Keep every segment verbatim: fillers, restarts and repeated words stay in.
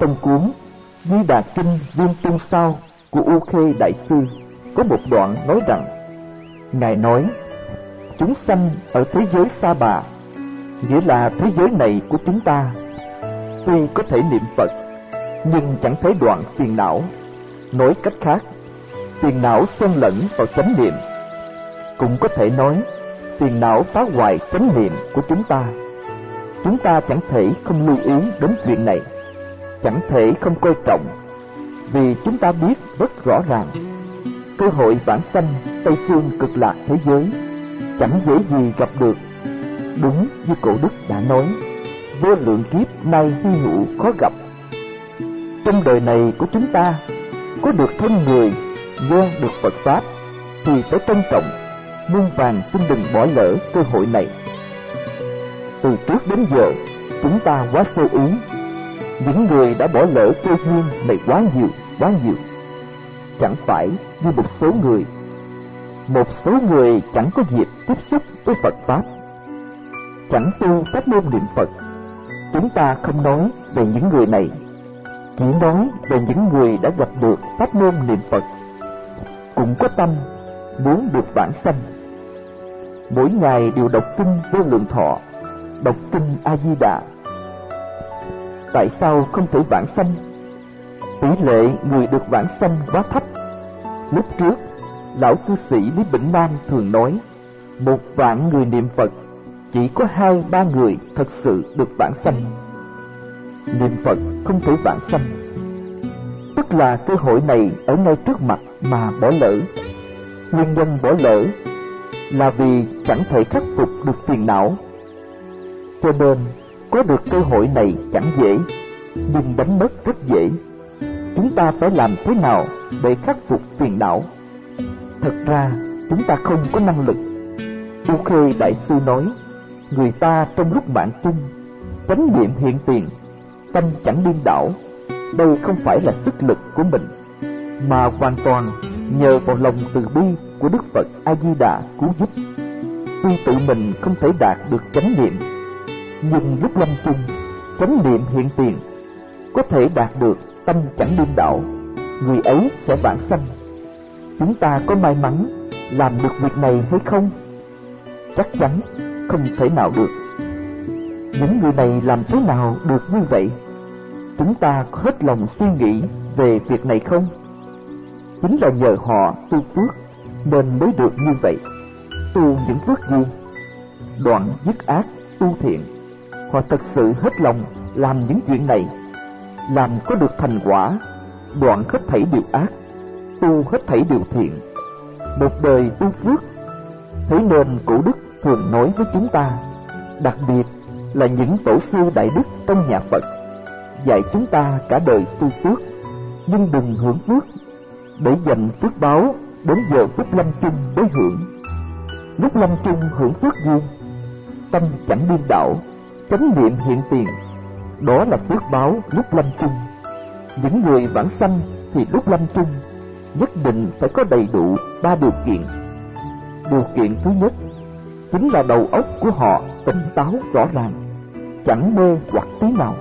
trong cuốn Di Đà Kinh Viên Trung Sao của U Khê Đại Sư có một đoạn nói rằng: Ngài nói, chúng sanh ở thế giới Sa Bà, nghĩa là thế giới này của chúng ta, tuy có thể niệm Phật, nhưng chẳng thấy đoạn phiền não. Nói cách khác, phiền não xen lẫn vào chánh niệm. Cũng có thể nói, phiền não phá hoại chánh niệm của chúng ta. Chúng ta chẳng thể không lưu ý đến chuyện này, chẳng thể không coi trọng, vì chúng ta biết rất rõ ràng, cơ hội vãng sanh Tây Phương Cực Lạc thế giới chẳng dễ gì gặp được. Đúng như cổ đức đã nói, vô lượng kiếp nay hy hữu khó gặp. Trong đời này của chúng ta, có được thân người, nghe được Phật Pháp, thì phải trân trọng, muôn vàn xin đừng bỏ lỡ cơ hội này. Từ trước đến giờ, chúng ta quá sơ ý. Những người đã bỏ lỡ cơ duyên này quá nhiều, quá nhiều. Chẳng phải như một số người. Một số người chẳng có dịp tiếp xúc với Phật Pháp, chẳng tu pháp môn niệm Phật. Chúng ta không nói về những người này, chỉ nói về những người đã gặp được pháp môn niệm Phật, cũng có tâm muốn được vãng sanh. Mỗi ngày đều đọc kinh Vô Lượng Thọ, đọc kinh A Di Đà. Tại sao không thể vãng sanh? Tỷ lệ người được vãng sanh quá thấp. Lúc trước, lão cư sĩ Lý Bỉnh Nam thường nói, một vạn người niệm Phật, chỉ có hai ba người thật sự được vãng sanh. Niệm Phật không thể vãng sanh, tức là cơ hội này ở ngay trước mặt mà bỏ lỡ. Nguyên nhân bỏ lỡ là vì chẳng thể khắc phục được phiền não. Cho nên có được cơ hội này chẳng dễ, nhưng đánh mất rất dễ. Chúng ta phải làm thế nào để khắc phục phiền não? Thật ra chúng ta không có năng lực. U Khê Đại Sư nói, người ta trong lúc mạng chung, chánh niệm hiện tiền, tâm chẳng điên đảo. Đây không phải là sức lực của mình, mà hoàn toàn nhờ vào lòng từ bi của Đức Phật A Di Đà cứu giúp. Tuy tự mình không thể đạt được chánh niệm, nhưng lúc lâm chung, chánh niệm hiện tiền, có thể đạt được tâm chẳng điên đảo, người ấy sẽ vãng sanh. Chúng ta có may mắn làm được việc này hay không? Chắc chắn không thể nào được. Những người này làm thế nào được như vậy? Chúng ta có hết lòng suy nghĩ về việc này không? Chính là nhờ họ tu phước nên mới được như vậy. Tu những phước gì? Đoạn dứt ác, tu thiện. Họ thật sự hết lòng làm những chuyện này, làm có được thành quả, đoạn hết thảy điều ác, tu hết thảy điều thiện. Một đời tu phước. Thế nên cổ đức thường nói với chúng ta, đặc biệt là những tổ sư đại đức trong nhà Phật, dạy chúng ta cả đời tu phước, nhưng đừng hưởng phước, để dành phước báo đến giờ phút lâm chung mới hưởng. Lúc lâm chung hưởng phước gì? Tâm chẳng điên đảo, chánh niệm hiện tiền, đó là phước báo lúc lâm chung. Những người vãng sanh thì lúc lâm chung nhất định phải có đầy đủ ba điều kiện. Điều kiện thứ nhất chính là đầu óc của họ tỉnh táo rõ ràng, chẳng mê hoặc tí nào.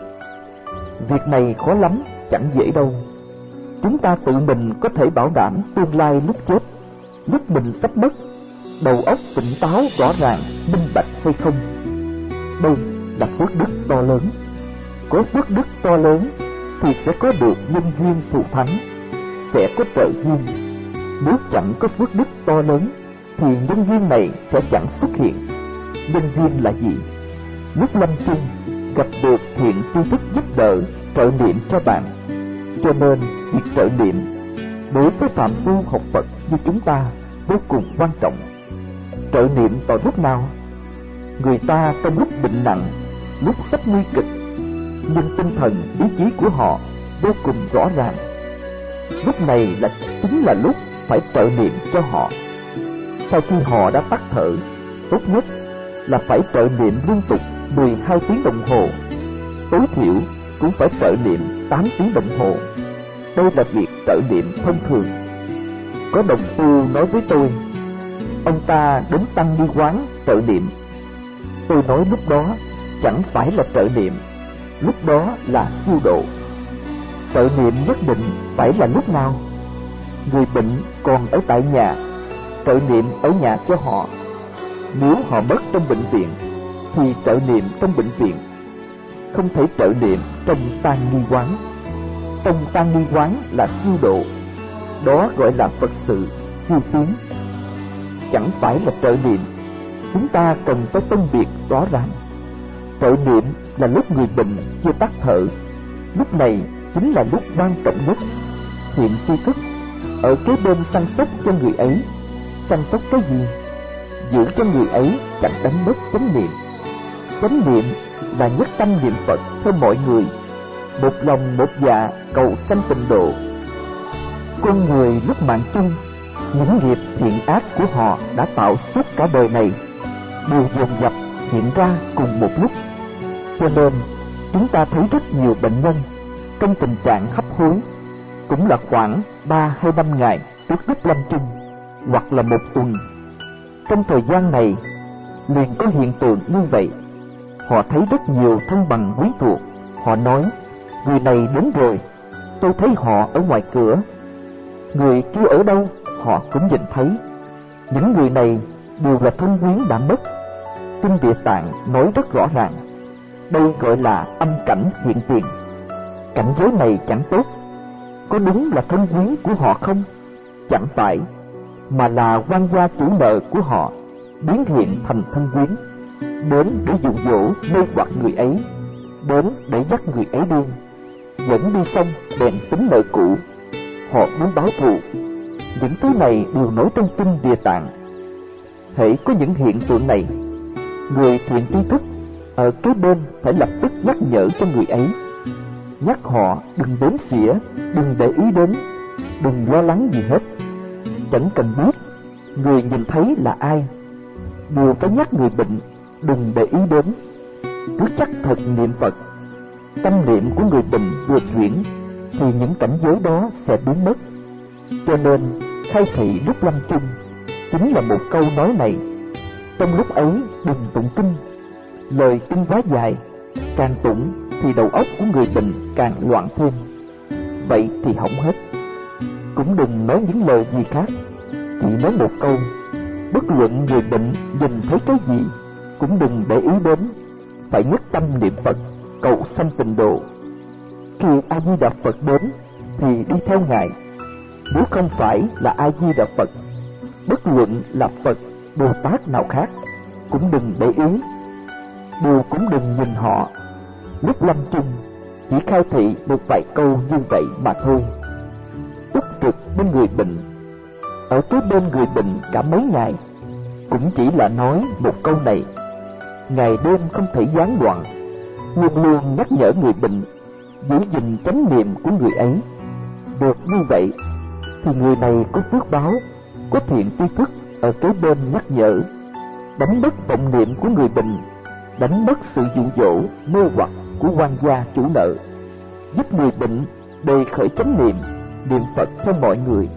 Việc này khó lắm, chẳng dễ đâu. Chúng ta tự mình có thể bảo đảm tương lai lúc chết, lúc mình sắp mất, đầu óc tỉnh táo rõ ràng, minh bạch hay không? Đây là phước đức to lớn. Có phước đức to lớn thì sẽ có được nhân duyên thù thắng, sẽ có trợ duyên. Nếu chẳng có phước đức to lớn thì nhân duyên này sẽ chẳng xuất hiện. Nhân duyên là gì? Lúc lâm chung gặp được thiện tri thức giúp đỡ, trợ niệm cho bạn. Cho nên việc trợ niệm đối với phạm phu học Phật như chúng ta vô cùng quan trọng. Trợ niệm vào lúc nào? Người ta trong lúc bệnh nặng, lúc sắp nguy kịch, nhưng tinh thần ý chí của họ vô cùng rõ ràng. Lúc này là chính là lúc phải trợ niệm cho họ. Sau khi họ đã tắt thở, tốt nhất là phải trợ niệm liên tục mười hai tiếng đồng hồ, tối thiểu cũng phải trợ niệm tám tiếng đồng hồ. Đây là việc trợ niệm thông thường. Có đồng tu nói với tôi, ông ta đến tăng ni quán trợ niệm. Tôi nói lúc đó chẳng phải là trợ niệm, lúc đó là siêu độ. Trợ niệm nhất định phải là lúc nào? Người bệnh còn ở tại nhà, trợ niệm ở nhà cho họ. Nếu họ mất trong bệnh viện thì trợ niệm trong bệnh viện, không thể trợ niệm trong tang nghi quán. Trong tang nghi quán là siêu độ, đó gọi là Phật sự siêu tiến, chẳng phải là trợ niệm. Chúng ta cần phải phân biệt rõ ràng. Trợ niệm là lúc người bệnh chưa tắt thở, lúc này chính là lúc quan trọng nhất. Thiện tri thức ở kế bên săn sóc cho người ấy. Săn sóc cái gì? Giữ cho người ấy chẳng đánh mất chánh niệm. Chánh niệm là nhất tâm niệm Phật theo mọi người, một lòng một dạ cầu sanh tịnh độ. Con người lúc mạng chung, những nghiệp thiện ác của họ đã tạo suốt cả đời này đều dồn dập hiện ra cùng một lúc. Cho nên chúng ta thấy rất nhiều bệnh nhân trong tình trạng hấp hối, cũng là khoảng ba hay năm ngày trước lúc lâm chung, hoặc là một tuần. Trong thời gian này liền có hiện tượng như vậy. Họ thấy rất nhiều thân bằng quý thuộc. Họ nói, người này đến rồi, tôi thấy họ ở ngoài cửa. Người kia ở đâu, họ cũng nhìn thấy. Những người này đều là thân quyến đã mất. Kinh Địa Tạng nói rất rõ ràng, đây gọi là âm cảnh hiện tiền. Cảnh giới này chẳng tốt. Có đúng là thân quyến của họ không? Chẳng phải, mà là quan gia chủ nợ của họ biến hiện thành thân quyến, đến để dụ dỗ mê hoặc người ấy, đến để dắt người ấy đi. Dẫn đi xong bèn tính nợ cũ. Họ muốn báo thù. Những thứ này đều nói trong Kinh Địa Tạng. Hễ có những hiện tượng này, người thiện tri thức ở kế bên phải lập tức nhắc nhở cho người ấy, nhắc họ đừng đếm xỉa, đừng để ý đến, đừng lo lắng gì hết. Chẳng cần biết người nhìn thấy là ai, đều phải nhắc người bệnh đừng để ý đến. Cứ chắc thật niệm Phật, tâm niệm của người bệnh vừa chuyển thì những cảnh giới đó sẽ biến mất. Cho nên khai thị lúc lâm chung chính là một câu nói này. Trong lúc ấy đừng tụng kinh. Lời kinh quá dài, càng tụng thì đầu óc của người bệnh càng loạn thêm. Vậy thì hỏng hết. Cũng đừng nói những lời gì khác, chỉ nói một câu. Bất luận người bệnh nhìn thấy cái gì cũng đừng để ý đến, phải nhất tâm niệm Phật cầu sanh tịnh độ. Khi A Di Đà Phật đến thì đi theo ngài. Nếu không phải là A Di Đà Phật, bất luận là Phật, Bồ Tát nào khác, cũng đừng để ý, đều cũng đừng nhìn họ. Lúc lâm chung chỉ khai thị một vài câu như vậy mà thôi. Túc trực bên người bệnh, ở kế bên người bệnh cả mấy ngày, cũng chỉ là nói một câu này. Ngày đêm không thể gián đoạn, luôn luôn nhắc nhở người bệnh giữ gìn chánh niệm của người ấy. Được như vậy thì người này có phước báo, có thiện tri thức ở kế bên nhắc nhở, đánh mất vọng niệm của người bệnh, đánh mất sự dụ dỗ mê hoặc của quan gia chủ nợ, giúp người bệnh đề khởi chánh niệm, niệm Phật cho mọi người.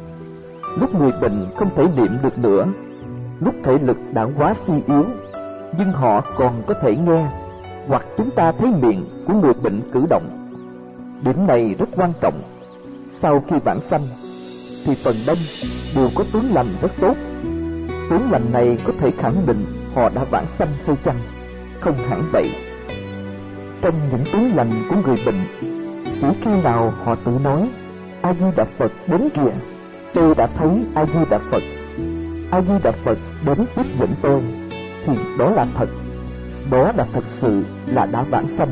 Lúc người bệnh không thể niệm được nữa, lúc thể lực đã quá suy yếu, nhưng họ còn có thể nghe, hoặc chúng ta thấy miệng của người bệnh cử động. Điểm này rất quan trọng. Sau khi vãng sanh thì phần đông đều có tướng lành rất tốt. Tướng lành này có thể khẳng định họ đã vãng sanh hay chăng? Không hẳn vậy. Trong những tướng lành của người bệnh, chỉ khi nào họ tự nói A Di Đà Phật đến kìa, tôi đã thấy A Di Đà Phật, A Di Đà Phật đến tiếp dẫn tôi, thì đó là thật, đó là thật sự là đã vãng sanh.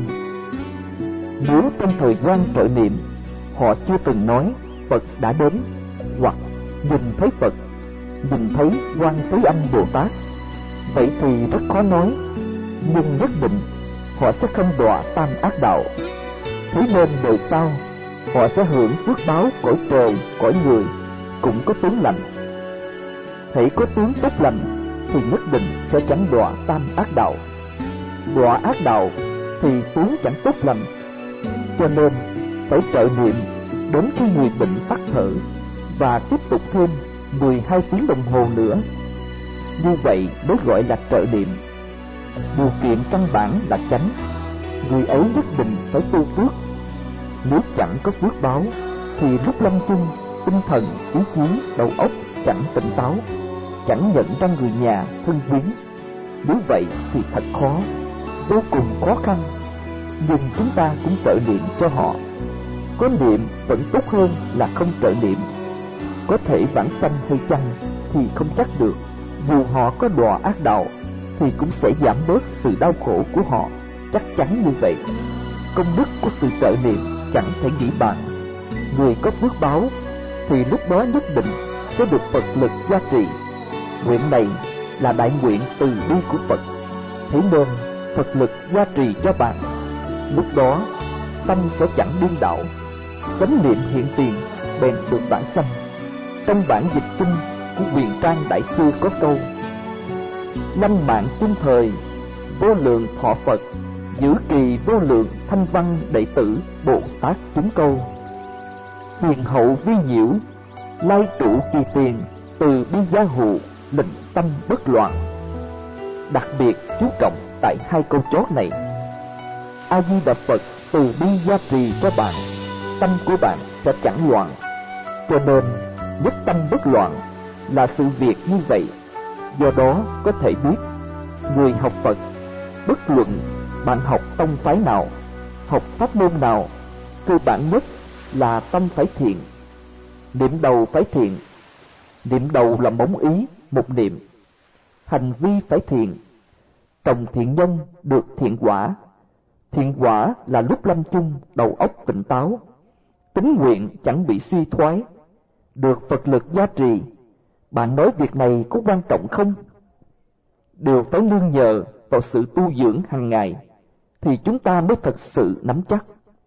Nếu trong thời gian trợ niệm họ chưa từng nói Phật đã đến, hoặc nhìn thấy Phật, nhìn thấy Quan Thế Âm Bồ Tát, vậy thì rất khó nói, nhưng nhất định họ sẽ không đọa tam ác đạo. Thế nên đời sau họ sẽ hưởng phước báo cõi trời, cõi người, cũng có tướng lành. Hãy có tướng tốt lành thì nhất định sẽ chẳng đọa tam ác đạo. Đọa ác đạo thì tướng chẳng tốt lành. Cho nên phải trợ niệm đến khi người bệnh tắt thở, và tiếp tục thêm mười hai tiếng đồng hồ nữa. Như vậy mới gọi là trợ niệm. Điều kiện căn bản là chánh. Người ấy nhất định phải tu phước. Nếu chẳng có phước báo thì lúc lâm chung, tinh thần, ý chí, đầu óc chẳng tỉnh táo, chẳng nhận ra người nhà, thân quyến. Nếu vậy thì thật khó, vô cùng khó khăn. Nhưng chúng ta cũng trợ niệm cho họ. Có niệm vẫn tốt hơn là không trợ niệm. Có thể vãng sanh hay chăng thì không chắc được. Dù họ có đọa ác đạo thì cũng sẽ giảm bớt sự đau khổ của họ, chắc chắn như vậy. Công đức của sự trợ niệm chẳng thể nghĩ bàn. Người có phước báo thì lúc đó nhất định sẽ được Phật lực gia trì. Nguyện này là đại nguyện từ bi của Phật, thế nên Phật lực gia trì cho bạn. Lúc đó tâm sẽ chẳng điên đảo, chánh niệm hiện tiền bèn được vãng sanh. Trong bản dịch kinh của Huyền Trang Đại Sư có câu: năm mạng chung thời, vô lượng thọ Phật, giữ kỳ vô lượng thanh văn đệ tử Bồ Tát chúng câu. Hiền hậu vi nhiễu, lai trụ kỳ tiền, từ bi gia hộ, lĩnh tâm bất loạn. Đặc biệt chú trọng tại hai câu chót này. A Di Đà Phật từ bi gia trì cho bạn, tâm của bạn sẽ chẳng loạn. Cho nên nhất tâm bất loạn là sự việc như vậy. Do đó có thể biết, người học Phật, bất luận bạn học tông phái nào, học pháp môn nào, cơ bản nhất là tâm phải thiện. Niệm đầu phải thiện. Niệm đầu là mống ý, một niệm. Hành vi phải thiện. Trồng thiện nhân được thiện quả. Thiện quả là lúc lâm chung đầu óc tỉnh táo, tín nguyện chẳng bị suy thoái, được Phật lực gia trì. Bạn nói việc này có quan trọng không? Đều phải nương nhờ vào sự tu dưỡng hàng ngày thì chúng ta mới thật sự nắm chắc.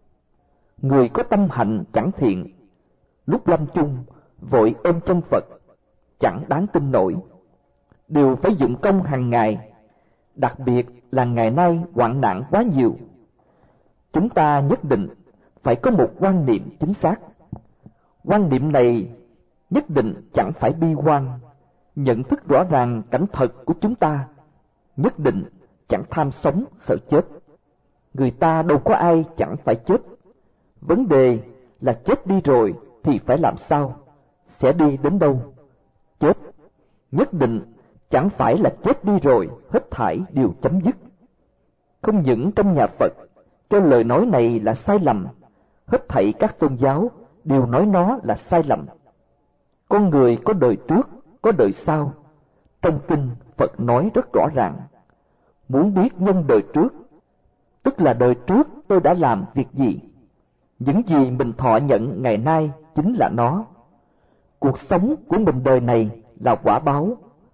Người có tâm hạnh chẳng thiện, lúc lâm chung vội ôm chân Phật, chẳng đáng tin nổi. Đều phải dụng công hàng ngày, đặc biệt là ngày nay hoạn nạn quá nhiều. Chúng ta nhất định phải có một quan niệm chính xác. Quan niệm này nhất định chẳng phải bi quan, nhận thức rõ ràng cảnh thật của chúng ta, nhất định chẳng tham sống sợ chết. Người ta đâu có ai chẳng phải chết. Vấn đề là chết đi rồi thì phải làm sao, sẽ đi đến đâu? Chết nhất định chẳng phải là chết đi rồi hết thảy đều chấm dứt. Không những trong nhà Phật cho lời nói này là sai lầm, hết thảy các tôn giáo đều nói nó là sai lầm. Con người có đời trước, có đời sau. Trong kinh Phật nói rất rõ ràng. Muốn biết nhân đời trước, tức là đời trước tôi đã làm việc gì. Những gì mình thọ nhận ngày nay chính là nó. Cuộc sống của mình đời này là quả báo.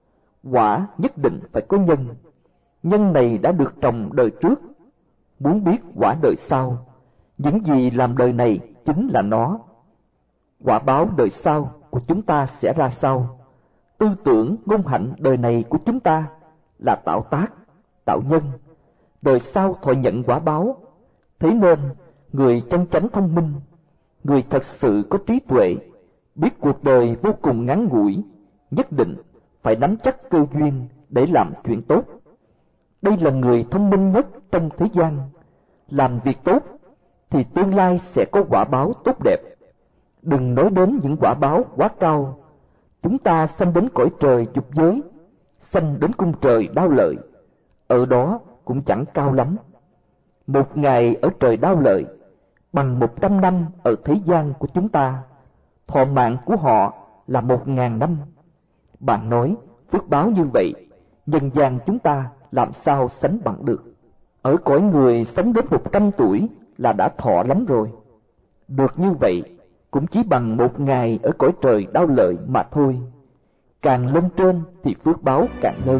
Quả nhất định phải có nhân. Nhân này đã được trồng đời trước. Muốn biết quả đời sau, những gì làm đời này chính là nó. Quả báo đời sau của chúng ta sẽ ra sao? Tư tưởng ngôn hạnh đời này của chúng ta là tạo tác, tạo nhân. Đời sau thọ nhận quả báo. Thế nên người chân chánh thông minh, người thật sự có trí tuệ, biết cuộc đời vô cùng ngắn ngủi, nhất định phải nắm chắc cơ duyên để làm chuyện tốt. Đây là người thông minh nhất trong thế gian. Làm việc tốt thì tương lai sẽ có quả báo tốt đẹp. Đừng nói đến những quả báo quá cao. Chúng ta sanh đến cõi trời dục giới, sanh đến cung trời đao lợi, ở đó cũng chẳng cao lắm. Một ngày ở trời đao lợi bằng một trăm năm ở thế gian của chúng ta. Thọ mạng của họ là một ngàn năm. Bạn nói phước báo như vậy, nhân gian chúng ta làm sao sánh bằng được? Ở cõi người sống đến một trăm tuổi là đã thọ lắm rồi. Được như vậy cũng chỉ bằng một ngày ở cõi trời đao lợi mà thôi. Càng lên trên thì phước báo càng lớn.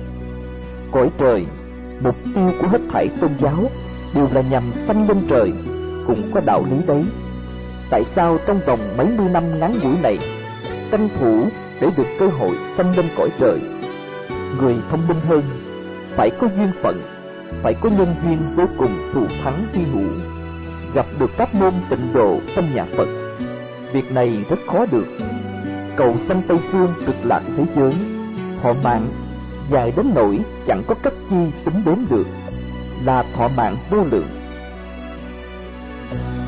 Cõi trời, mục tiêu của hết thảy tôn giáo đều là nhằm sanh lên trời, cũng có đạo lý đấy. Tại sao trong vòng mấy mươi năm ngắn ngủi này tranh thủ để được cơ hội sanh lên cõi trời? Người thông minh hơn phải có duyên phận, phải có nhân duyên vô cùng thù thắng hy hữu, gặp được pháp môn tịnh độ trong nhà Phật. Việc này rất khó được. Cầu sanh Tây Phương cực lạc thế giới, thọ mạng dài đến nỗi chẳng có cách chi tính đến được, là thọ mạng vô lượng.